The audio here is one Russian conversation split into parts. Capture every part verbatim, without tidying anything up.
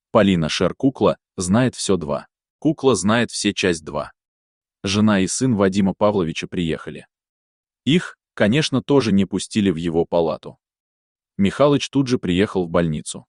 Полина Шер-Кукла знает все два. Кукла знает все часть два. Жена и сын Вадима Павловича приехали. Их, конечно, тоже не пустили в его палату. Михалыч тут же приехал в больницу.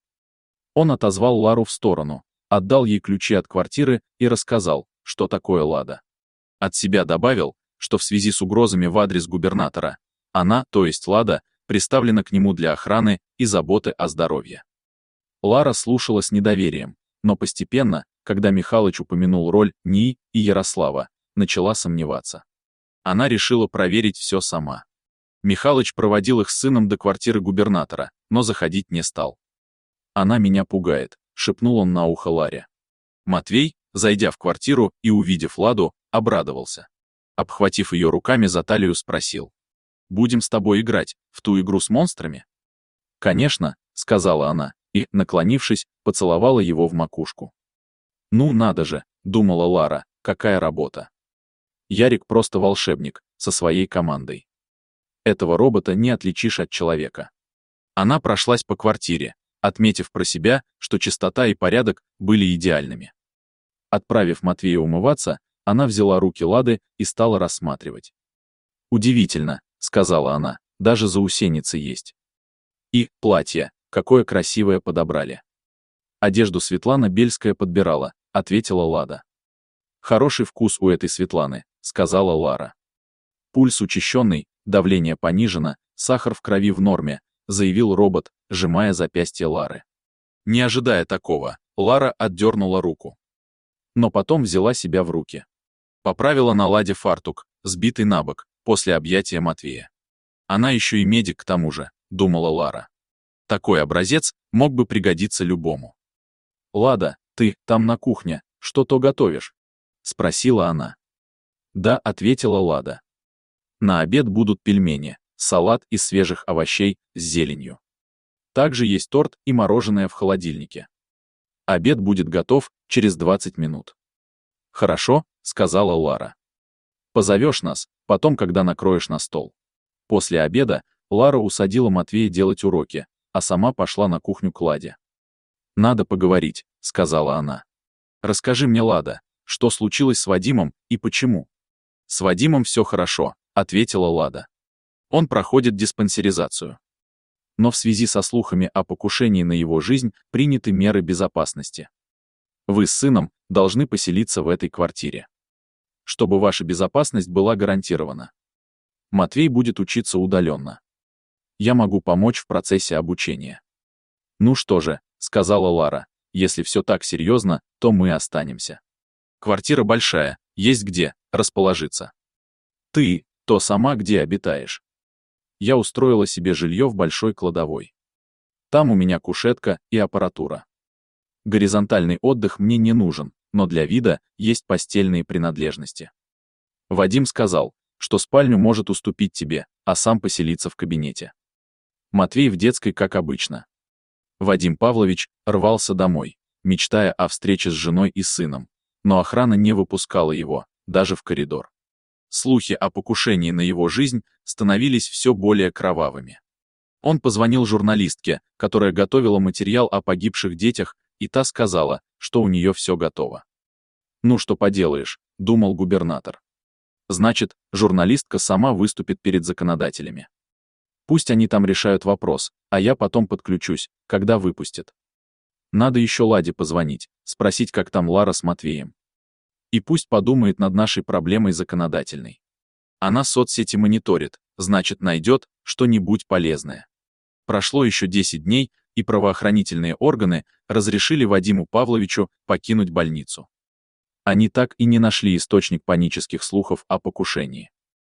Он отозвал Лару в сторону, отдал ей ключи от квартиры и рассказал, что такое Лада. От себя добавил, что в связи с угрозами в адрес губернатора, она, то есть Лада, приставлена к нему для охраны и заботы о здоровье. Лара слушала с недоверием, но постепенно, когда Михалыч упомянул роль НИИ и Ярослава, начала сомневаться. Она решила проверить все сама. Михалыч проводил их с сыном до квартиры губернатора, но заходить не стал. «Она меня пугает», — шепнул он на ухо Ларе. Матвей, зайдя в квартиру и увидев Ладу, обрадовался. Обхватив ее руками за талию, спросил: «Будем с тобой играть в ту игру с монстрами?» «Конечно», — сказала она, и, наклонившись, поцеловала его в макушку. «Ну надо же», — думала Лара, — «какая работа». Ярик просто волшебник, со своей командой. Этого робота не отличишь от человека. Она прошлась по квартире, отметив про себя, что чистота и порядок были идеальными. Отправив Матвея умываться, она взяла руки Лады и стала рассматривать. «Удивительно», — сказала она, — «даже заусеницы есть. И платье, какое красивое подобрали». «Одежду Светлана Бельская подбирала», — ответила Лада. «Хороший вкус у этой Светланы», — сказала Лара. «Пульс учащенный, давление понижено, сахар в крови в норме», — заявил робот, сжимая запястье Лары. Не ожидая такого, Лара отдернула руку. Но потом взяла себя в руки. Поправила на Ладе фартук, сбитый на бок, после объятия Матвея. Она еще и медик к тому же, думала Лара. Такой образец мог бы пригодиться любому. «Лада, ты там на кухне, что-то готовишь?» — спросила она. «Да», — ответила Лада. «На обед будут пельмени, салат из свежих овощей с зеленью. Также есть торт и мороженое в холодильнике. Обед будет готов через двадцать минут». «Хорошо», — сказала Лара. «Позовешь нас, потом, когда накроешь на стол». После обеда Лара усадила Матвея делать уроки, а сама пошла на кухню к Ладе. «Надо поговорить», — сказала она. «Расскажи мне, Лада, что случилось с Вадимом и почему?» «С Вадимом все хорошо», — ответила Лада. «Он проходит диспансеризацию. Но в связи со слухами о покушении на его жизнь приняты меры безопасности. Вы с сыном должны поселиться в этой квартире, чтобы ваша безопасность была гарантирована. Матвей будет учиться удаленно. Я могу помочь в процессе обучения». «Ну что же», — сказала Лара, — «если все так серьезно, то мы останемся. Квартира большая, есть где расположиться. Ты, то сама где обитаешь?» Я устроила себе жилье в большой кладовой. Там у меня кушетка и аппаратура. Горизонтальный отдых мне не нужен, но для вида есть постельные принадлежности. Вадим сказал, что спальню может уступить тебе, а сам поселиться в кабинете. Матвей в детской, как обычно. Вадим Павлович рвался домой, мечтая о встрече с женой и сыном, но охрана не выпускала его, даже в коридор. Слухи о покушении на его жизнь становились все более кровавыми. Он позвонил журналистке, которая готовила материал о погибших детях, и та сказала, что у нее все готово. «Ну что поделаешь», — думал губернатор. «Значит, журналистка сама выступит перед законодателями. Пусть они там решают вопрос, а я потом подключусь, когда выпустят. Надо еще Ладе позвонить, спросить, как там Лара с Матвеем. И пусть подумает над нашей проблемой законодательной. Она соцсети мониторит, значит, найдет что-нибудь полезное». Прошло еще десять дней, и правоохранительные органы разрешили Вадиму Павловичу покинуть больницу. Они так и не нашли источник панических слухов о покушении.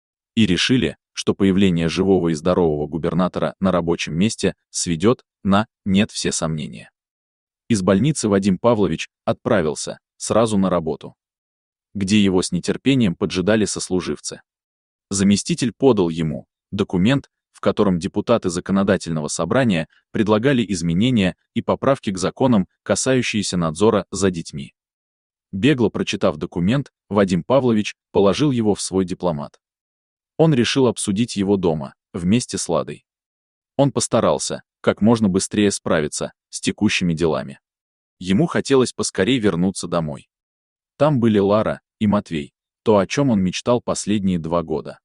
И решили, что появление живого и здорового губернатора на рабочем месте сведет на нет все сомнения. Из больницы Вадим Павлович отправился сразу на работу, где его с нетерпением поджидали сослуживцы. Заместитель подал ему документ, в котором депутаты законодательного собрания предлагали изменения и поправки к законам, касающиеся надзора за детьми. Бегло прочитав документ, Вадим Павлович положил его в свой дипломат. Он решил обсудить его дома, вместе с Ладой. Он постарался как можно быстрее справиться с текущими делами. Ему хотелось поскорей вернуться домой. Там были Лара и Матвей, то, о чем он мечтал последние два года.